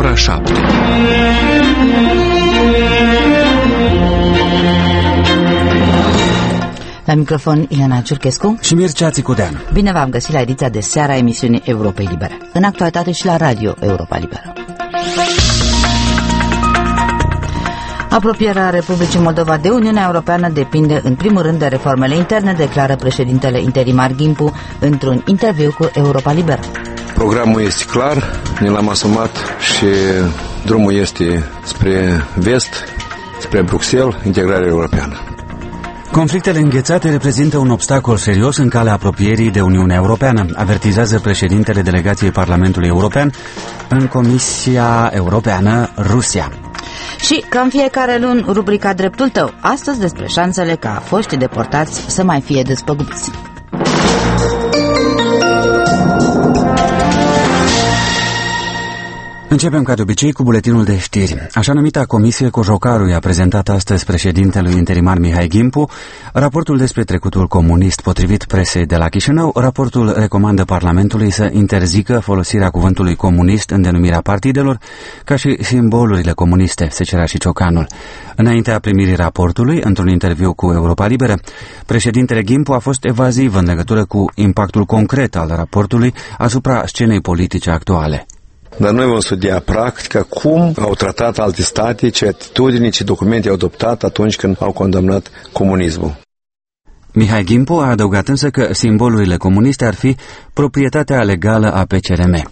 ora 7. La microfon Ileana Ciurchescu și Mircea Țicudean. Bine v-am găsit la ediția de seară a emisiunii Europei Libere. În actualitate și la radio Europa Liberă. Apropierea Republicii Moldova de Uniunea Europeană depinde în primul rând de reformele interne, declară președintele interimar Gimpu într-un interviu cu Europa Liberă. Programul este clar, ne l-am asumat și drumul este spre vest, spre Bruxelles, integrarea europeană. Conflictele înghețate reprezintă un obstacol serios în calea apropierii de Uniunea Europeană, avertizează președintele delegației Parlamentului European în Comisia Europeană Rusia. Și, ca în fiecare luni, rubrica Dreptul tău, astăzi despre șansele ca foștii deportați să mai fie despăgubiți. Începem ca de obicei cu buletinul de știri. Așa numita comisie Cojocaru i-a prezentat astăzi președintelui interimar Mihai Gimpu raportul despre trecutul comunist. Potrivit presei de la Chișinău, raportul recomandă Parlamentului să interzică folosirea cuvântului comunist în denumirea partidelor, ca și simbolurile comuniste, se cerea și ciocanul. Înaintea primirii raportului, într-un interviu cu Europa Liberă, președintele Gimpu a fost evaziv în legătură cu impactul concret al raportului asupra scenei politice actuale. Dar noi vom studia practica cum au tratat alte state, ce atitudini, ce documente au adoptat atunci când au condamnat comunismul. Mihai Gimpu a adăugat însă că simbolurile comuniste ar fi proprietatea legală a PCRM.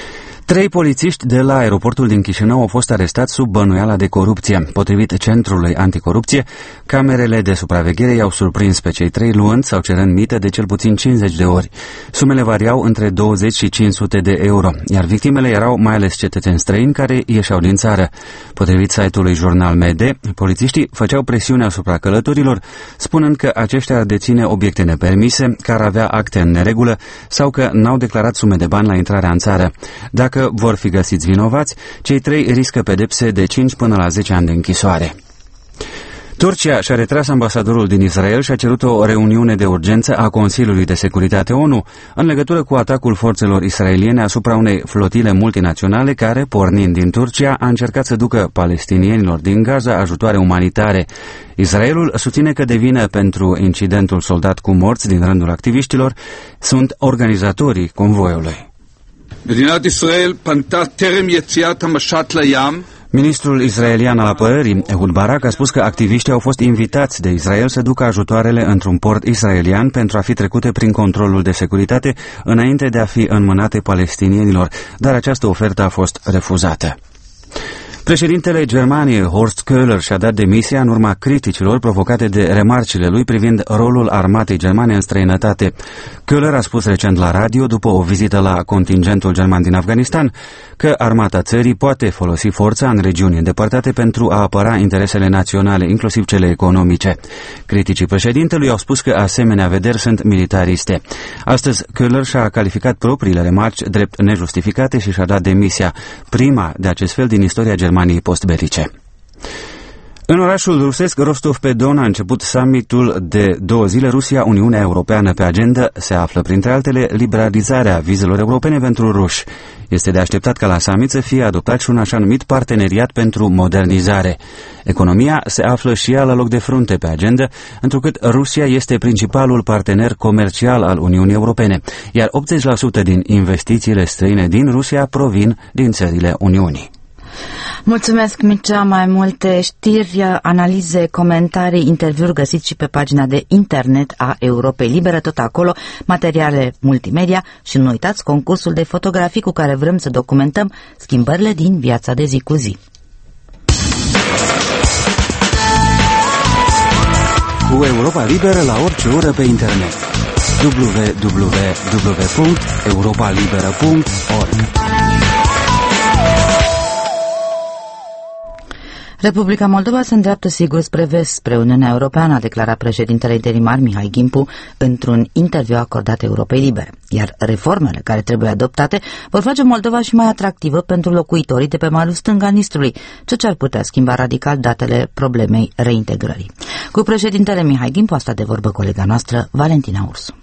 3 polițiști de la aeroportul din Chișinău au fost arestați sub bănuiala de corupție. Potrivit Centrului Anticorupție, camerele de supraveghere i-au surprins pe cei 3 luând sau cerând mită de cel puțin 50 de ori. Sumele variau între 20 și 500 de euro, iar victimele erau mai ales cetățeni străini care ieșeau din țară. Potrivit site-ului Jurnal Mede, polițiștii făceau presiune asupra călătorilor, spunând că aceștia ar deține obiecte nepermise, că ar avea acte în neregulă sau că n-au declarat sume de bani la intrarea în țară. Dacă vor fi găsiți vinovați, cei 3 riscă pedepse de 5 până la 10 ani de închisoare. Turcia și-a retras ambasadorul din Israel și a cerut o reuniune de urgență a Consiliului de Securitate ONU în legătură cu atacul forțelor israeliene asupra unei flotile multinaționale care, pornind din Turcia, a încercat să ducă palestinienilor din Gaza ajutoare umanitare. Israelul susține că de vină pentru incidentul soldat cu morți din rândul activiștilor sunt organizatorii convoiului. מדינת ישראל פנתה טרם יציאת המשט לים. Ministrul israelian al apărării, Ehud Barak, a spus că activiștii au fost invitați de Israel să ducă ajutoarele într-un port israelian pentru a fi trecute prin controlul de securitate înainte de a fi înmânate palestinienilor, dar această ofertă a fost refuzată. Președintele Germaniei, Horst Köhler, și-a dat demisia în urma criticilor provocate de remarcile lui privind rolul armatei germane în străinătate. Köhler a spus recent la radio, după o vizită la contingentul german din Afganistan, că armata țării poate folosi forța în regiuni îndepărtate pentru a apăra interesele naționale, inclusiv cele economice. Criticii președintelui au spus că asemenea vederi sunt militariste. Astăzi, Köhler și-a calificat propriile remarci drept nejustificate și și-a dat demisia, prima de acest fel din istoria Germaniei postbelice. În orașul rusesc Rostov-pe-Don a început summitul de 2 zile Rusia-Uniunea Europeană. Pe agenda se află, printre altele, liberalizarea vizelor europene pentru ruși. Este de așteptat ca la summit să fie adoptat și un așa numit parteneriat pentru modernizare. Economia se află și ea la loc de frunte pe agenda, întrucât Rusia este principalul partener comercial al Uniunii Europene, iar 80% din investițiile străine din Rusia provin din țările Uniunii. Mulțumesc, Mircea. Mai multe știri, analize, comentarii, interviuri găsiți și pe pagina de internet a Europei Libere, tot acolo, materiale multimedia și nu uitați concursul de fotografii cu care vrem să documentăm schimbările din viața de zi cu zi. Cu Europa Liberă la orice oră pe internet. www.europalibera.org. Republica Moldova se îndreaptă sigur spre vest, spre Uniunea Europeană, a declarat președintele interimar Mihai Gimpu într-un interviu acordat Europei Libere. Iar reformele care trebuie adoptate vor face Moldova și mai atractivă pentru locuitorii de pe malul stâng al Nistrului, ceea ce ar putea schimba radical datele problemei reintegrării. Cu președintele Mihai Gimpu a stat de vorbă colega noastră, Valentina Ursu.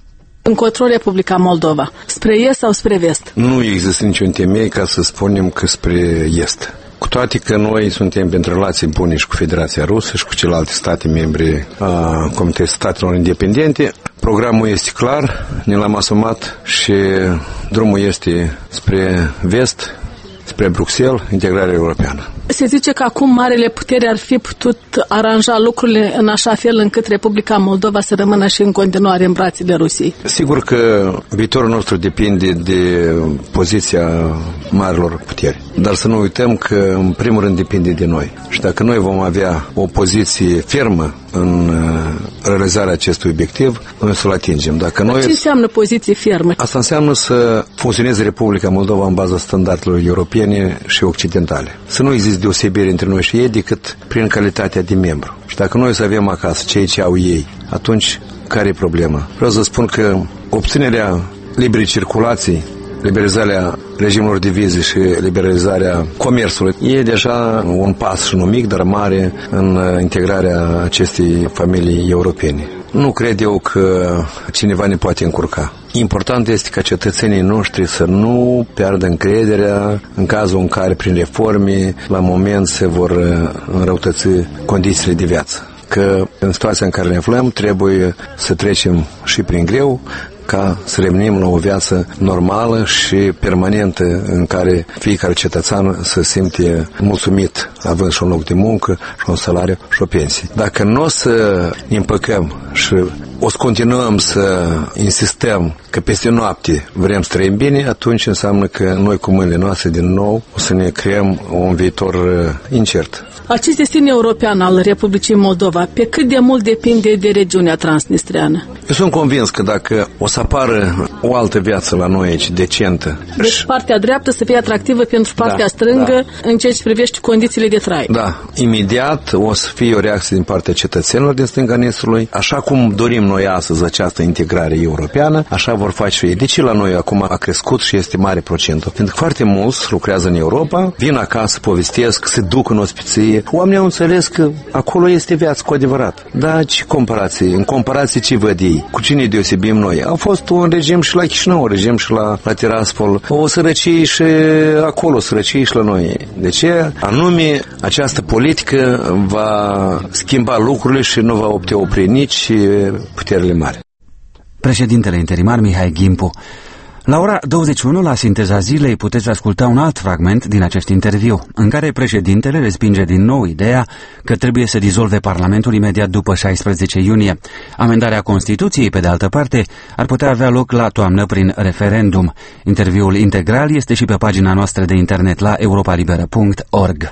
Încotro Republica Moldova? Spre est sau spre vest? Nu există niciun temei ca să spunem că spre est. Cu toate că noi suntem pentru relații bune și cu Federația Rusă și cu celelalte state membre a Comitetului Statelor Independente, programul este clar, ne l-am asumat și drumul este spre vest, spre Bruxelles, integrarea europeană. Se zice că acum marele puteri ar fi putut aranja lucrurile în așa fel încât Republica Moldova să rămână și în continuare în brațele Rusiei. Sigur că viitorul nostru depinde de poziția marilor puteri. Dar să nu uităm că în primul rând depinde de noi. Și dacă noi vom avea o poziție fermă în realizarea acestui obiectiv, noi să-l atingem. Dacă noi... Ce înseamnă poziție fermă? Asta înseamnă să funcționeze Republica Moldova în baza standardelor europene și occidentale. Să nu există deosebire între noi și ei decât prin calitatea de membru. Și dacă noi să avem acasă ceea ce au ei, atunci care e problema? Vreau să spun că obținerea liberei circulații, liberalizarea regimurilor de vize și liberalizarea comerțului e deja un pas și nu mic, dar mare în integrarea acestei familii europene. Nu cred eu că cineva ne poate încurca. Important este ca cetățenii noștri să nu piardă încrederea în cazul în care prin reforme la moment se vor înrăutăți condițiile de viață. Că în situația în care ne aflăm trebuie să trecem și prin greu ca să revenim la o viață normală și permanentă în care fiecare cetățean să simte mulțumit având și un loc de muncă și un salariu și o pensie. Dacă nu o să ne împăcăm și o să continuăm să insistăm că peste noapte vrem să trăim bine, atunci înseamnă că noi cu mâinile noastre din nou o să ne creăm un viitor incert. Acest destin european al Republicii Moldova, pe cât de mult depinde de regiunea transnistreană? Eu sunt convins că dacă o să apară o altă viață la noi aici, decentă... Deci partea dreaptă să fie atractivă pentru partea stângă în ceea ce privește condițiile de trai. Da, imediat o să fie o reacție din partea cetățenilor din stânga Nistrului. Așa cum dorim noi astăzi această integrare europeană, așa vor face și ei. De ce la noi acum a crescut și este mare procentul? Pentru că foarte mulți lucrează în Europa, vin acasă, povestesc, se duc în ospiție. Oamenii au înțeles că acolo este viață cu adevărat. Da, ce comparație? În comparație ce văd ei? Cu cine deosebim noi? A fost un regim și la Chișinău, un regim și la Tiraspol, o sărăcie și acolo, sărăcie și la noi. De ce? Anume, această politică va schimba lucrurile și nu va opri nici puterile mari. Președintele interimar Mihai Gimpu. La ora 21, la Sinteza Zilei, puteți asculta un alt fragment din acest interviu, în care președintele respinge din nou ideea că trebuie să dizolve Parlamentul imediat după 16 iunie. Amendarea Constituției, pe de altă parte, ar putea avea loc la toamnă prin referendum. Interviul integral este și pe pagina noastră de internet la europalibera.org.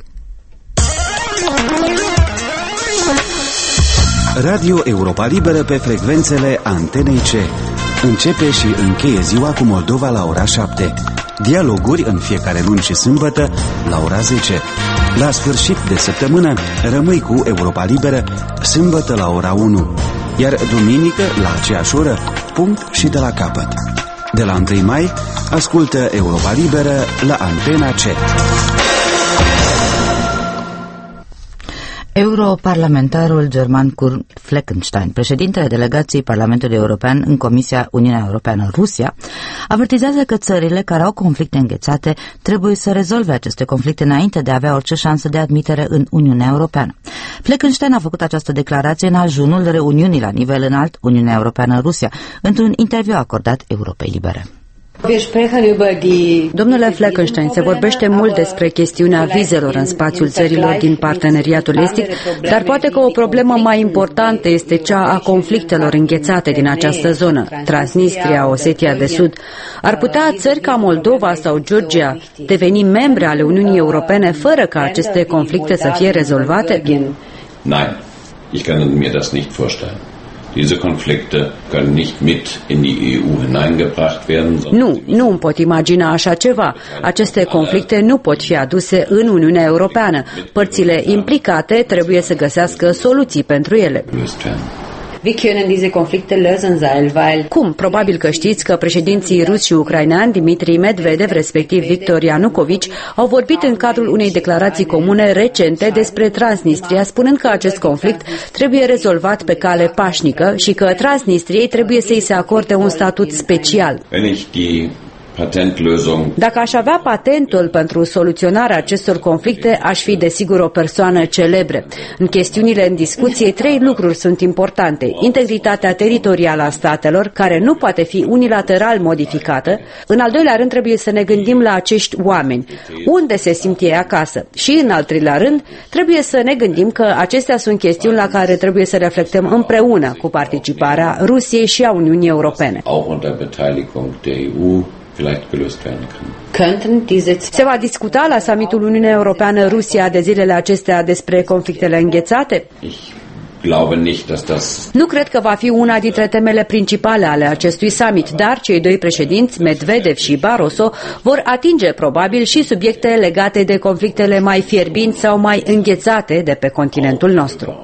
Radio Europa Liberă pe frecvențele Antenei C. Începe și încheie ziua cu Moldova la ora 7. Dialoguri în fiecare luni și sâmbătă la ora 10. La sfârșit de săptămână rămâi cu Europa Liberă sâmbătă la ora 1. Iar duminică la aceeași oră, punct și de la capăt. De la 1 mai ascultă Europa Liberă la Antena C. Europarlamentarul german Kurt Fleckenstein, președintele delegației Parlamentului European în Comisia Uniunea Europeană-Rusia, avertizează că țările care au conflicte înghețate trebuie să rezolve aceste conflicte înainte de a avea orice șansă de admitere în Uniunea Europeană. Fleckenstein a făcut această declarație în ajunul reuniunii la nivel înalt Uniunea Europeană-Rusia, într-un interviu acordat Europei Libere. Domnule Fleckenstein, se vorbește mult despre chestiunea vizelor în spațiul țărilor din parteneriatul estic, dar poate că o problemă mai importantă este cea a conflictelor înghețate din această zonă, Transnistria, Osetia de Sud. Ar putea țări ca Moldova sau Georgia deveni membre ale Uniunii Europene fără ca aceste conflicte să fie rezolvate? Nein, ich kann mir das nicht vorstellen. Diese Konflikte können nicht mit in die EU hineingebracht werden. Nu îmi pot imagina așa ceva. Aceste conflicte nu pot fi aduse în Uniunea Europeană. Părțile implicate trebuie să găsească soluții pentru ele. Cum? Probabil că știți că președinții rus și ucraineani, Dmitri Medvedev, respectiv Victor Yanukovych, au vorbit în cadrul unei declarații comune recente despre Transnistria, spunând că acest conflict trebuie rezolvat pe cale pașnică și că Transnistriei trebuie să-i se acorde un statut special. Dacă aș avea patentul pentru soluționarea acestor conflicte, aș fi desigur o persoană celebră. În chestiunile în discuție, 3 lucruri sunt importante. Integritatea teritorială a statelor, care nu poate fi unilateral modificată. În al doilea rând, trebuie să ne gândim la acești oameni, unde se simt ei acasă. Și în al treilea rând, trebuie să ne gândim că acestea sunt chestiuni la care trebuie să reflectăm împreună cu participarea Rusiei și a Uniunii Europene. Se va discuta la summitul Uniunea Europeană-Rusia de zilele acestea despre conflictele înghețate? Nu cred că va fi una dintre temele principale ale acestui summit, dar cei 2 președinți, Medvedev și Barroso, vor atinge probabil și subiecte legate de conflictele mai fierbinți sau mai înghețate de pe continentul nostru.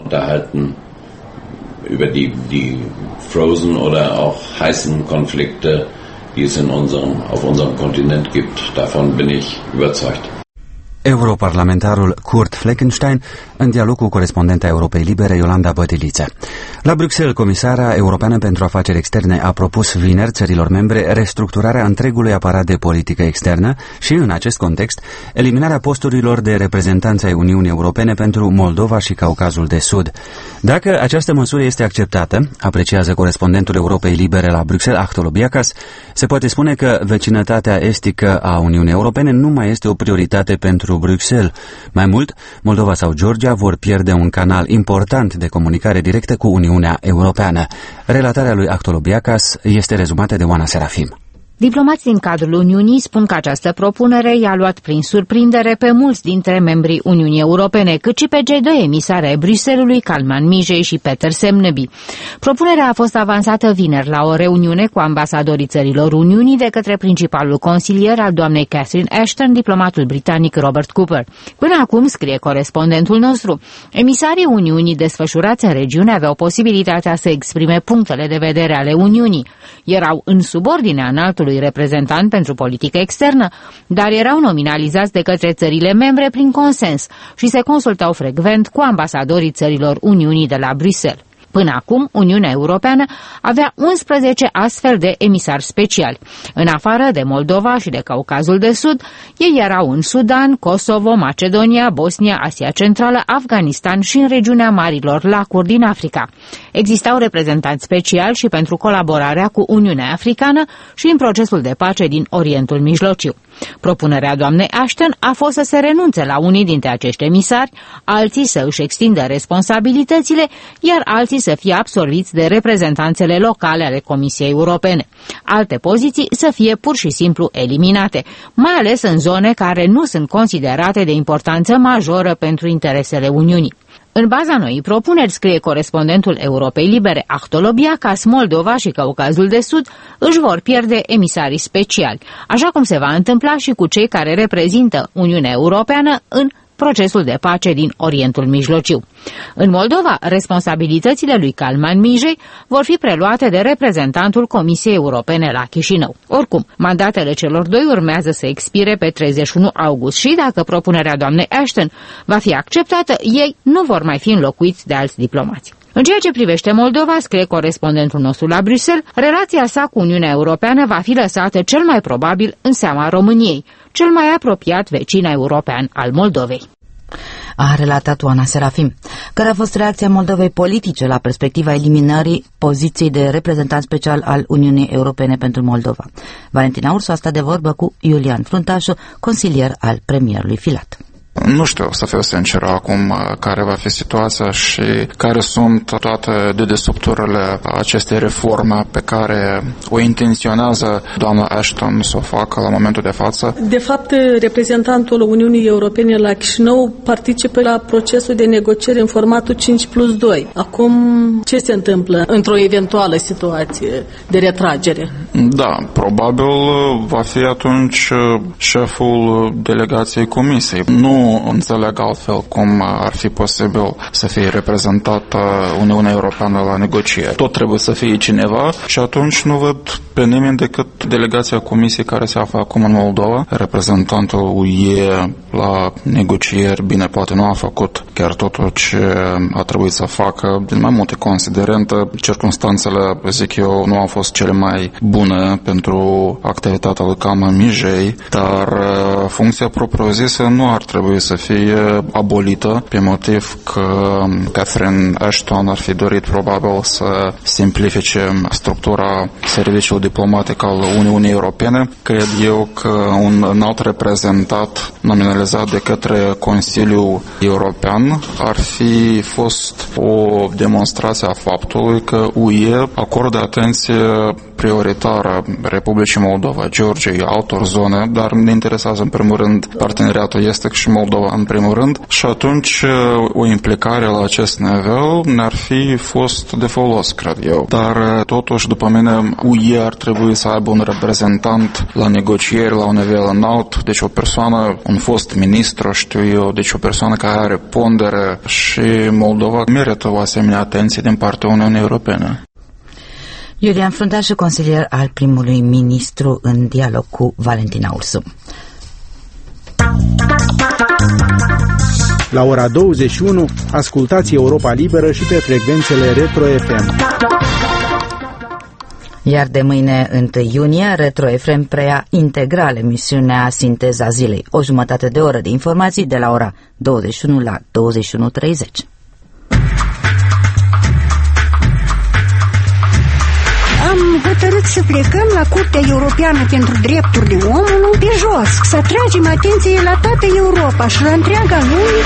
Über die frozen oder auch heißen Konflikte, die es auf unserem Kontinent gibt. Davon bin ich überzeugt. Europarlamentarul Kurt Fleckenstein în dialog cu corespondenta Europei Libere Iolanda Bătiliță. La Bruxelles, Comisara Europeană pentru Afaceri Externe a propus vineri țărilor membre restructurarea întregului aparat de politică externă și, în acest context, eliminarea posturilor de reprezentanță ai Uniunii Europene pentru Moldova și Caucazul de Sud. Dacă această măsură este acceptată, apreciază corespondentul Europei Libere la Bruxelles, Achtolobiacas, se poate spune că vecinătatea estică a Uniunii Europene nu mai este o prioritate pentru Bruxelles. Mai mult, Moldova sau Georgia vor pierde un canal important de comunicare directă cu Uniunea Europeană. Relatarea lui Achtolobiacas este rezumată de Oana Serafim. Diplomații din cadrul Uniunii spun că această propunere i-a luat prin surprindere pe mulți dintre membrii Uniunii Europene, cât și pe cei 2 emisari ai Bruxellesului, Kalman Mijei și Peter Semneby. Propunerea a fost avansată vineri la o reuniune cu ambasadorii țărilor Uniunii de către principalul consilier al doamnei Catherine Ashton, diplomatul britanic Robert Cooper. Până acum, scrie corespondentul nostru, emisarii Uniunii desfășurați în regiune aveau posibilitatea să exprime punctele de vedere ale Uniunii. Erau în subordinea înaltului reprezentant pentru politică externă, dar erau nominalizați de către țările membre prin consens și se consultau frecvent cu ambasadorii țărilor Uniunii de la Bruxelles. Până acum, Uniunea Europeană avea 11 astfel de emisari speciali. În afară de Moldova și de Caucazul de Sud, ei erau în Sudan, Kosovo, Macedonia, Bosnia, Asia Centrală, Afganistan și în regiunea Marilor Lacuri din Africa. Existau reprezentanți speciali și pentru colaborarea cu Uniunea Africană și în procesul de pace din Orientul Mijlociu. Propunerea doamnei Ashton a fost să se renunțe la unii dintre acești emisari, alții să își extindă responsabilitățile, iar alții să fie absorbiți de reprezentanțele locale ale Comisiei Europene. Alte poziții să fie pur și simplu eliminate, mai ales în zone care nu sunt considerate de importanță majoră pentru interesele Uniunii. În baza noii propuneri, scrie corespondentul Europei Libere, Achtolobiacas, Moldova și Caucazul de Sud își vor pierde emisarii speciali, așa cum se va întâmpla și cu cei care reprezintă Uniunea Europeană în procesul de pace din Orientul Mijlociu. În Moldova, responsabilitățile lui Kalman Mijei vor fi preluate de reprezentantul Comisiei Europene la Chișinău. Oricum, mandatele celor 2 urmează să expire pe 31 august și dacă propunerea doamnei Ashton va fi acceptată, ei nu vor mai fi înlocuiți de alți diplomați. În ceea ce privește Moldova, scrie corespondentul nostru la Bruxelles, relația sa cu Uniunea Europeană va fi lăsată cel mai probabil în seama României, cel mai apropiat vecin european al Moldovei. A relatat Oana Serafim. Care a fost reacția Moldovei politice la perspectiva eliminării poziției de reprezentant special al Uniunii Europene pentru Moldova? Valentina Ursu a stat de vorbă cu Iulian Fruntașu, consilier al premierului Filat. Nu știu, să fiu sincer, acum care va fi situația și care sunt toate dedesubturile acestei reforme pe care o intenționează doamna Ashton să o facă la momentul de față. De fapt, reprezentantul Uniunii Europene la Chișinău participă la procesul de negociere în formatul 5+2. Acum, ce se întâmplă într-o eventuală situație de retragere? Da, probabil va fi atunci șeful delegației Comisiei. Nu înțeleg altfel cum ar fi posibil să fie reprezentată Uniunea Europeană la negocieri. Tot trebuie să fie cineva și atunci nu văd pe nimeni decât delegația Comisiei care se află acum în Moldova. Reprezentantul UE la negocieri, bine, poate nu a făcut chiar totul ce a trebuit să facă din mai multe considerente. Circumstanțele, zic eu, nu au fost cele mai bune pentru activitatea lui Calman Mijei, dar funcția propriu-zisă nu ar trebui să fie abolită pe motiv că Catherine Ashton ar fi dorit probabil să simplifice structura serviciului diplomatic al Uniunii Europene. Cred eu că un înalt reprezentat nominalizat de către Consiliul European ar fi fost o demonstrație a faptului că UE acordă atenție prioritară Republicii Moldova, Georgiei, altor zone, dar ne interesează în primul rând parteneriatul estic și Moldova în primul rând și atunci o implicare la acest nivel ne-ar fi fost de folos, cred eu. Dar totuși, după mine, UE ar trebui să aibă un reprezentant la negocieri la un nivel înalt, deci o persoană, un fost ministru, știu eu, deci o persoană care are pondere și Moldova merită o asemenea atenție din partea Uniunii Europene. Iulian Fruntaș, consilier al primului ministru, în dialog cu Valentina Ursu. La ora 21, ascultați Europa Liberă și pe frecvențele Retro FM. Iar de mâine, 1 iunie, Retro FM preia integral emisiunea Sinteza Zilei. O jumătate de oră de informații de la ora 21 la 21:30. Am hotărât să plecăm la Curtea Europeană pentru Drepturile Omului pe jos, să atragem atenție la toată Europa și la întreaga lume.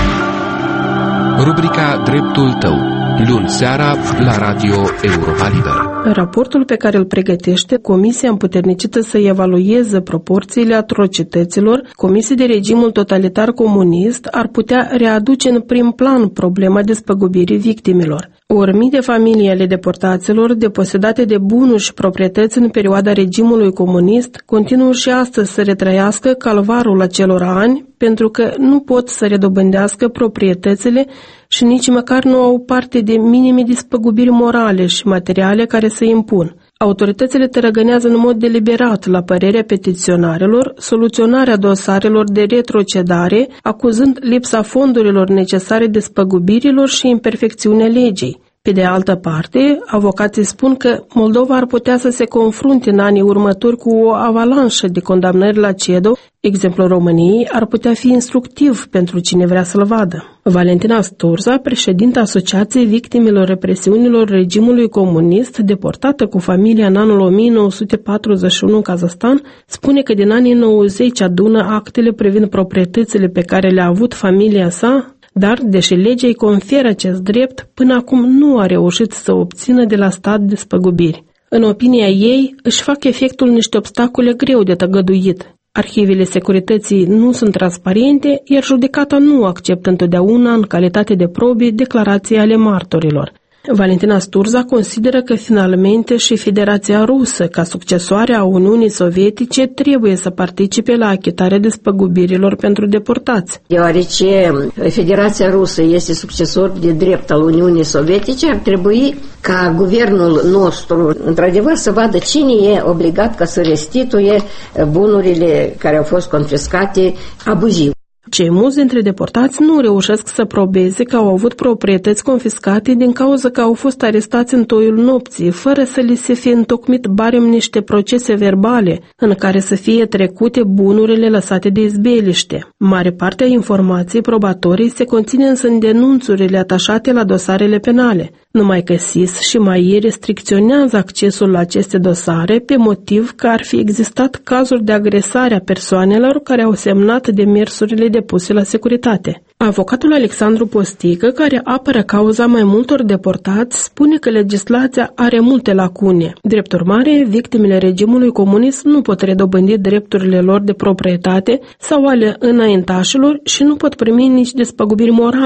Rubrica Dreptul tău, luni seara la Radio Europa Liberă. Raportul pe care îl pregătește Comisia împuternicită să evalueze proporțiile atrocităților comise de regimul totalitar comunist ar putea readuce în prim plan problema despăgubirii victimelor. Ori mii de familii ale deportaților, deposedate de bunuri și proprietăți în perioada regimului comunist, continuă și astăzi să retrăiască calvarul acelor ani, pentru că nu pot să redobândească proprietățile și nici măcar nu au parte de minime despăgubiri morale și materiale care să impun. Autoritățile tărăgânează în mod deliberat, la părerea petiționarilor, soluționarea dosarelor de retrocedare, acuzând lipsa fondurilor necesare despăgubirilor și imperfecțiunea legii. Pe de altă parte, avocații spun că Moldova ar putea să se confrunte în anii următori cu o avalanșă de condamnări la CEDO. Exemplul României ar putea fi instructiv pentru cine vrea să-l vadă. Valentina Sturza, președinta Asociației Victimelor Represiunilor Regimului Comunist, deportată cu familia în anul 1941 în Kazahstan, spune că din anii 90 adună actele privind proprietățile pe care le-a avut familia sa, dar, deși legea îi conferă acest drept, până acum nu a reușit să obțină de la stat despăgubiri. În opinia ei, își fac efectul niște obstacole greu de tăgăduit. Arhivele securității nu sunt transparente, iar judecata nu acceptă întotdeauna, în calitate de probe, declarații ale martorilor. Valentina Sturza consideră că finalmente și Federația Rusă, ca succesoare a Uniunii Sovietice, trebuie să participe la achitarea despăgubirilor pentru deportați. Deoarece Federația Rusă este succesor de drept al Uniunii Sovietice, ar trebui ca guvernul nostru, într-adevăr, să vadă cine e obligat ca să restituie bunurile care au fost confiscate abuziv. Cei mulți dintre deportați nu reușesc să probeze că au avut proprietăți confiscate din cauza că au fost arestați în toiul nopții, fără să li se fie întocmit barem niște procese verbale în care să fie trecute bunurile lăsate de izbeliște. Mare parte a informației probatorii se conține însă în denunțurile atașate la dosarele penale, numai că SIS și MAI restricționează accesul la aceste dosare pe motiv că ar fi existat cazuri de agresare a persoanelor care au semnat demersurile depuse la securitate. Avocatul Alexandru Postică, care apără cauza mai multor deportați, spune că legislația are multe lacune. Drept urmare, victimele regimului comunist nu pot redobândi drepturile lor de proprietate sau ale înaintașilor și nu pot primi nici despăgubiri morale,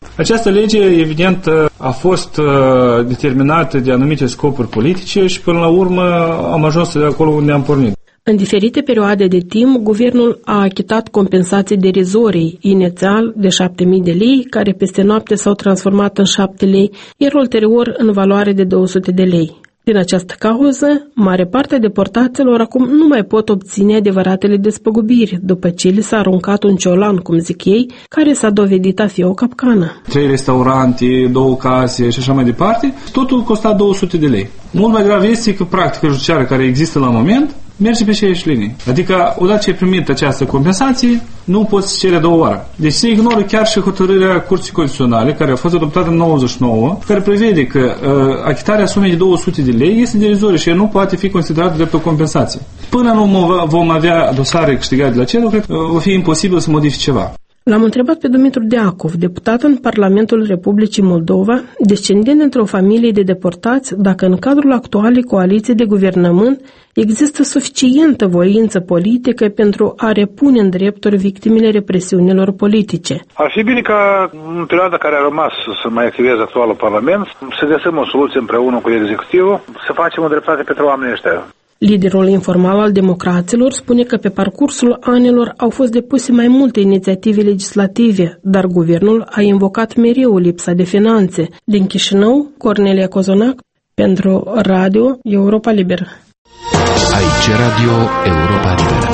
Această lege, evident, a fost determinată de anumite scopuri politice și până la urmă am ajuns de acolo unde am pornit. În diferite perioade de timp, guvernul a achitat compensații derizorii, inițial de 7.000 de lei, care peste noapte s-au transformat în 7 lei, iar ulterior în valoare de 200 de lei. Din această cauză, mare parte a deportaților acum nu mai pot obține adevăratele despăgubiri, după ce li s-a aruncat un ciolan, cum zic ei, care s-a dovedit a fi o capcană. 3 restaurante, 2 case și așa mai departe, totul costa 200 de lei. Mult mai grav este că practica judiciară care există la moment merge pe aceeași linie. Adică, odată ce ai primit această compensație, nu poți cere a doua oară. Deci se ignoră chiar și hotărârea Curții Constituționale, care a fost adoptată în 99, care prevede că achitarea sumei de 200 de lei este derizorie și nu poate fi considerată drept o compensație. Până nu vom avea dosare câștigate de la cerul, cred că va fi imposibil să modifice ceva. L-am întrebat pe Dumitru Deacov, deputat în Parlamentul Republicii Moldova, descendent dintr-o familie de deportați, dacă în cadrul actualei coaliții de guvernământ există suficientă voință politică pentru a repune în drepturi victimele represiunilor politice. Ar fi bine ca în perioada care a rămas să mai activeze actualul Parlament, să găsim o soluție împreună cu executivul, să facem o dreptate pentru oamenii ăștia. Liderul informal al democraților spune că pe parcursul anilor au fost depuse mai multe inițiative legislative, dar guvernul a invocat mereu lipsa de finanțe. Din Chișinău, Cornelia Cozonac, pentru Radio Europa Liberă. Aici Radio Europa Liberă.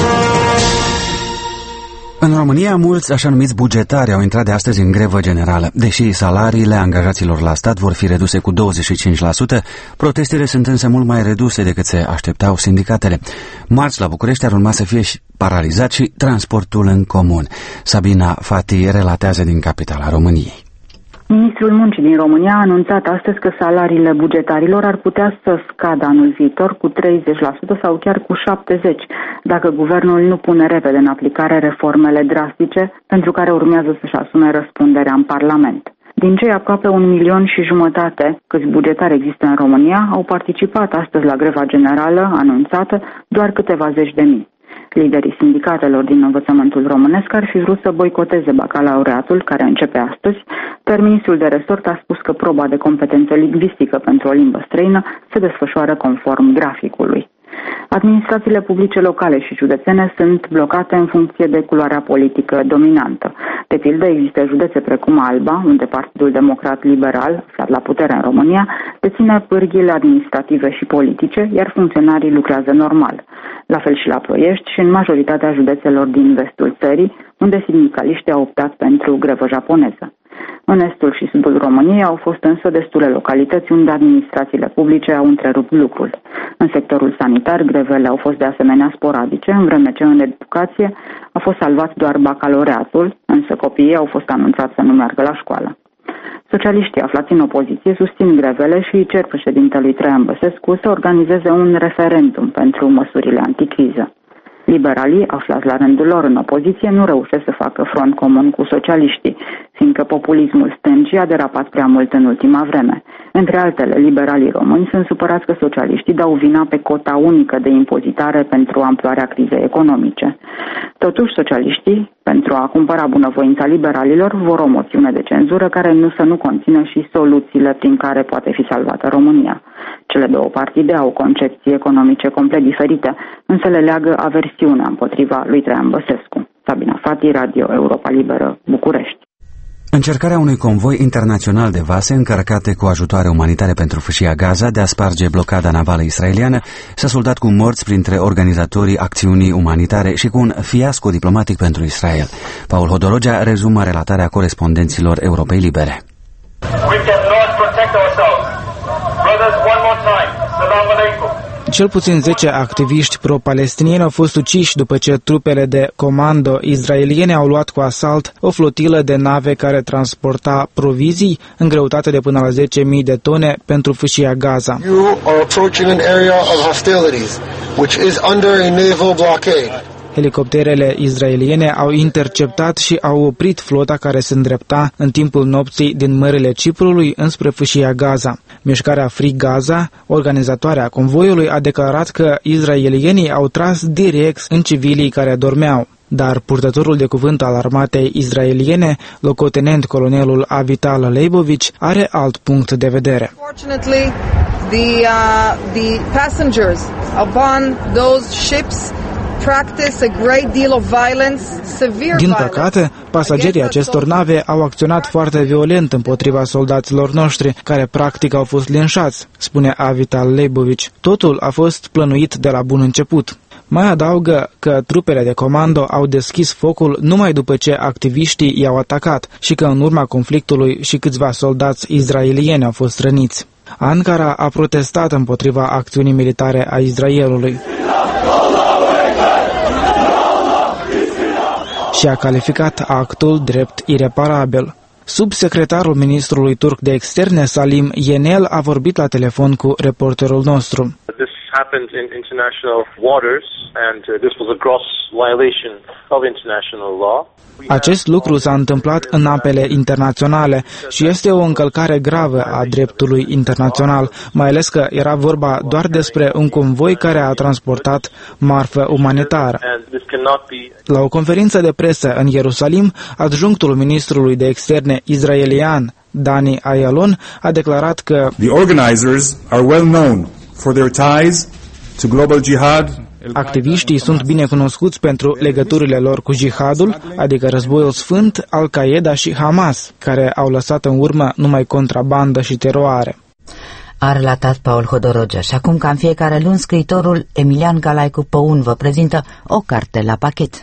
În România, mulți așa numiți bugetari au intrat de astăzi în grevă generală. Deși salariile angajaților la stat vor fi reduse cu 25%, protestele sunt însă mult mai reduse decât se așteptau sindicatele. Marți, la București, ar urma să fie paralizat și transportul în comun. Sabina Fati relatează din capitala României. Ministrul Muncii din România a anunțat astăzi că salariile bugetarilor ar putea să scadă anul viitor cu 30% sau chiar cu 70%, dacă guvernul nu pune repede în aplicare reformele drastice pentru care urmează să-și asume răspunderea în Parlament. Din cei aproape 1,5 milion câți bugetari există în România, au participat astăzi la greva generală anunțată doar câteva zeci de mii. Liderii sindicatelor din învățământul românesc ar fi vrut să boicoteze bacalaureatul, care începe astăzi, dar ministrul de resort a spus că proba de competență lingvistică pentru o limbă străină se desfășoară conform graficului. Administrațiile publice locale și județene sunt blocate în funcție de culoarea politică dominantă. De pildă, există județe precum Alba, unde Partidul Democrat Liberal, aflat la putere în România, deține pârghiile administrative și politice, iar funcționarii lucrează normal. La fel și la Ploiești și în majoritatea județelor din vestul țării, unde sindicaliștii au optat pentru grevă japoneză. În estul și sudul României au fost însă destule localități unde administrațiile publice au întrerupt lucrul. În sectorul sanitar, grevele au fost de asemenea sporadice, în vreme ce în educație a fost salvat doar bacalaureatul, însă copiii au fost anunțați să nu meargă la școală. Socialiștii aflați în opoziție susțin grevele și cer președintelui Traian Băsescu să organizeze un referendum pentru măsurile anticriză. Liberalii, aflați la rândul lor în opoziție, nu reușesc să facă front comun cu socialiștii, fiindcă populismul stângii a derapat prea mult în ultima vreme. Între altele, liberalii români sunt supărați că socialiștii dau vina pe cota unică de impozitare pentru amploarea crizei economice. Totuși, socialiștii, pentru a cumpăra bunăvoința liberalilor, vor o moțiune de cenzură care să nu conțină și soluțiile prin care poate fi salvată România. Cele două partide au concepții economice complet diferite, însă le leagă aversiunea împotriva lui Traian Băsescu. Sabina Fati, Radio Europa Liberă, București. Încercarea unui convoi internațional de vase încărcate cu ajutoare umanitare pentru fâșia Gaza de a sparge blocada navală israeliană s-a soldat cu morți printre organizatorii acțiunii umanitare și cu un fiasco diplomatic pentru Israel. Paul Hodorogea rezumă relatarea corespondenților Europei Libere. We cannot protect ourselves. Brothers, one more time. Salam alaikum. Cel puțin 10 activiști pro-palestinieni au fost uciși după ce trupele de comando israeliene au luat cu asalt o flotilă de nave care transporta provizii în greutate de până la 10.000 de tone pentru fâșia Gaza. You are approaching an area of hostilities, which is under a naval blockade. Helicopterele israeliene au interceptat și au oprit flota care se îndrepta în timpul nopții din mările Ciprului înspre fâșia Gaza. Mișcarea Free Gaza, organizatoarea convoiului, a declarat că israelienii au tras direct în civilii care dormeau. Dar purtătorul de cuvânt al armatei izraeliene, locotenent colonelul Avital Leibovici, are alt punct de vedere. Fortunately, the passengers upon those ships practice a great deal of violence, severe Din păcate, pasagerii acestor nave au acționat foarte violent împotriva soldaților noștri, care practic au fost linșați, spune Avital Leibovici. Totul a fost plănuit de la bun început. Mai adaugă că trupele de comando au deschis focul numai după ce activiștii i-au atacat și că în urma conflictului și câțiva soldați izraelieni au fost răniți. Ankara a protestat împotriva acțiunii militare a Israelului și a calificat actul drept ireparabil. Subsecretarul ministrului turc de externe, Salim Yenel, a vorbit la telefon cu reporterul nostru. Happened in international waters and this was a gross violation of international law. Acest lucru s-a întâmplat în apele internaționale și este o încălcare gravă a dreptului internațional, mai ales că era vorba doar despre un convoi care a transportat marfă umanitară. La o conferință de presă în Ierusalim, adjunctul ministrului de externe israelian, Dani Ayalon, a declarat că The organizers are well known for their ties to global jihad. Activiștii sunt bine cunoscuți pentru legăturile lor cu jihadul, adică războiul sfânt, Al-Qaeda și Hamas, care au lăsat în urmă numai contrabandă și teroare. A relatat Paul Hodorogea. Și acum, ca în fiecare luni, scriitorul Emilian Galaicu Păun vă prezintă o carte la pachet.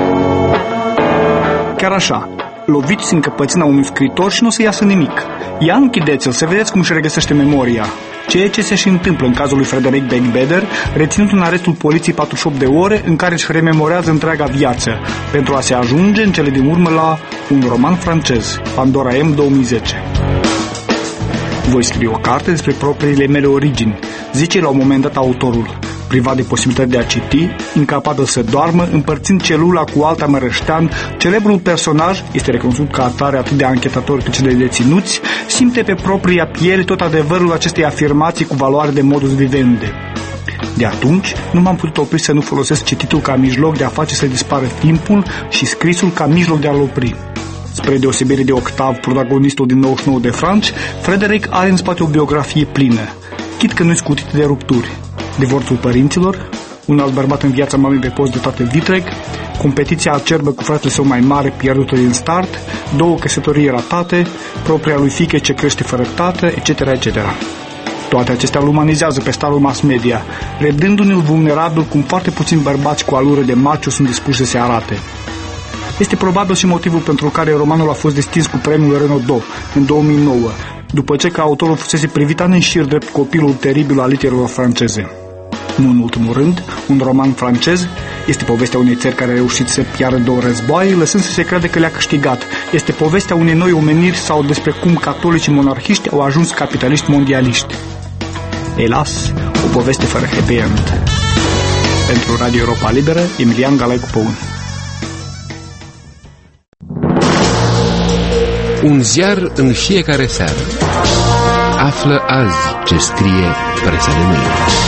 Chiar așa, loviți în căpățâna unui scriitor și nu o să iasă nimic. Ia închideți-l să vedeți cum își regăsește memoria. Ceea ce se și întâmplă în cazul lui Frederic Beigbeder, reținut în arestul poliției 48 de ore în care își rememorează întreaga viață, pentru a se ajunge în cele din urmă la un roman francez, Pandora M. 2010. Voi scrie o carte despre propriile mele origini, zice la un moment dat autorul, privat de posibilitatea de a citi, incapabel să doarmă, împărțind celula cu alta mărăștean, celebrul personaj este recunoscut ca atare atât de anchetatori cât și de deținuți, simte pe propria piele tot adevărul acestei afirmații cu valoare de modus vivendi. De atunci, nu m-am putut opri să nu folosesc cititul ca mijloc de a face să dispară timpul și scrisul ca mijloc de a-l opri. Spre deosebire de Octav, protagonistul din 99 de franci, Frederic are în spate o biografie plină, chit că nu-i scutit de rupturi. Divorțul părinților, un alt bărbat în viața mamei pe post de tată vitreg, competiția acerbă cu fratele său mai mare pierdută din start, 2 căsătorii ratate, propria lui fiică ce crește fără tată, etc., etc. Toate acestea îl umanizează pe starul mass media, redându-ne-l vulnerabil cum foarte puțini bărbați cu alură de macho sunt dispuși să se arate. Este probabil și motivul pentru care romanul a fost distins cu premiul Renaudot în 2009, după ce ca autorul fusese privit ani în șir drept copilul teribil al literelor franceze. Nu în ultimul rând, un roman francez este povestea unei țări care a reușit să piardă 2 războaie, lăsând să se crede că le-a câștigat. Este povestea unei noi omeniri sau despre cum catolicii monarhiști au ajuns capitaliști mondialiști. Elas, o poveste fără happy end. Pentru Radio Europa Liberă, Emilian Galaicu Păun. Un ziar în fiecare seară. Află azi ce scrie presa de mâine.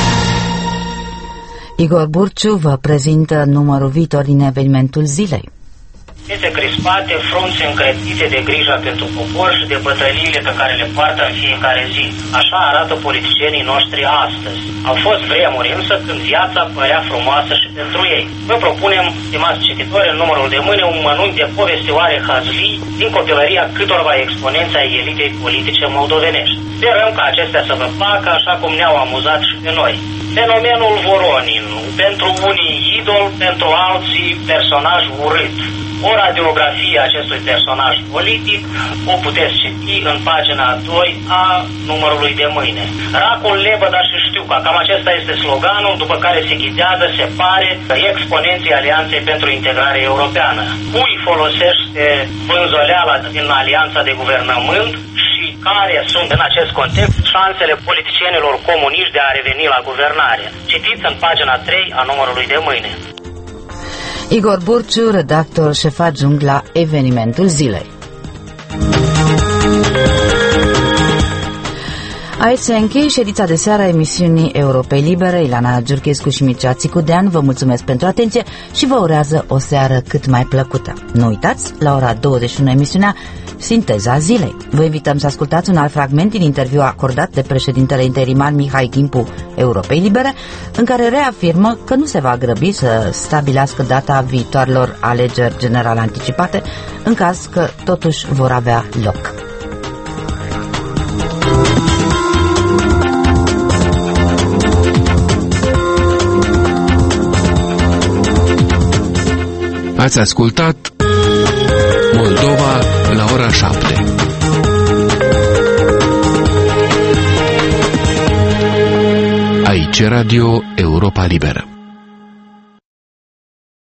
Igor Burciu vă prezintă numărul viitor din evenimentul zilei. Este crispate, frunze încretite de grija pentru popor și de bătăliile pe care le poartă în fiecare zi. Așa arată politicienii noștri astăzi. Au fost vremuri însă când viața părea frumoasă și pentru ei. Vă propunem, stimați cititori, în numărul de mâine un mănânc de povestioare hazlii din copilăria câtorva exponenți ai elitei politice moldovenești. Sperăm ca acestea să vă placă așa cum ne-au amuzat și pe noi. Fenomenul Voronin, pentru unii idol, pentru alții personaj urât. O radiografie a acestui personaj politic o puteți citi în pagina 2 a numărului de mâine. Racul lebăda și știu că cam acesta este sloganul după care se ghidează, se pare, exponenții Alianței pentru Integrare Europeană. Cui folosește vânzoleala din Alianța de Guvernământ și care sunt în acest context șansele politicienilor comuniști de a reveni la guvernare. Citiți în pagina 3 a numărului de mâine. Igor Burciu, redactor șef adjunct la evenimentul zilei. Aici se încheie ședința de seară a emisiunii Europei Libere. Ilana Giurchescu și Mircea Țicudean vă mulțumesc pentru atenție și vă urează o seară cât mai plăcută. Nu uitați, la ora 21 emisiunea Sinteza Zilei. Vă invităm să ascultați un alt fragment din interviu acordat de președintele interimar Mihai Gimpu Europei Libere, în care reafirmă că nu se va grăbi să stabilească data viitoarelor alegeri generale anticipate, în caz că totuși vor avea loc. Ați ascultat Moldova la ora 7. Aici Radio Europa Liberă.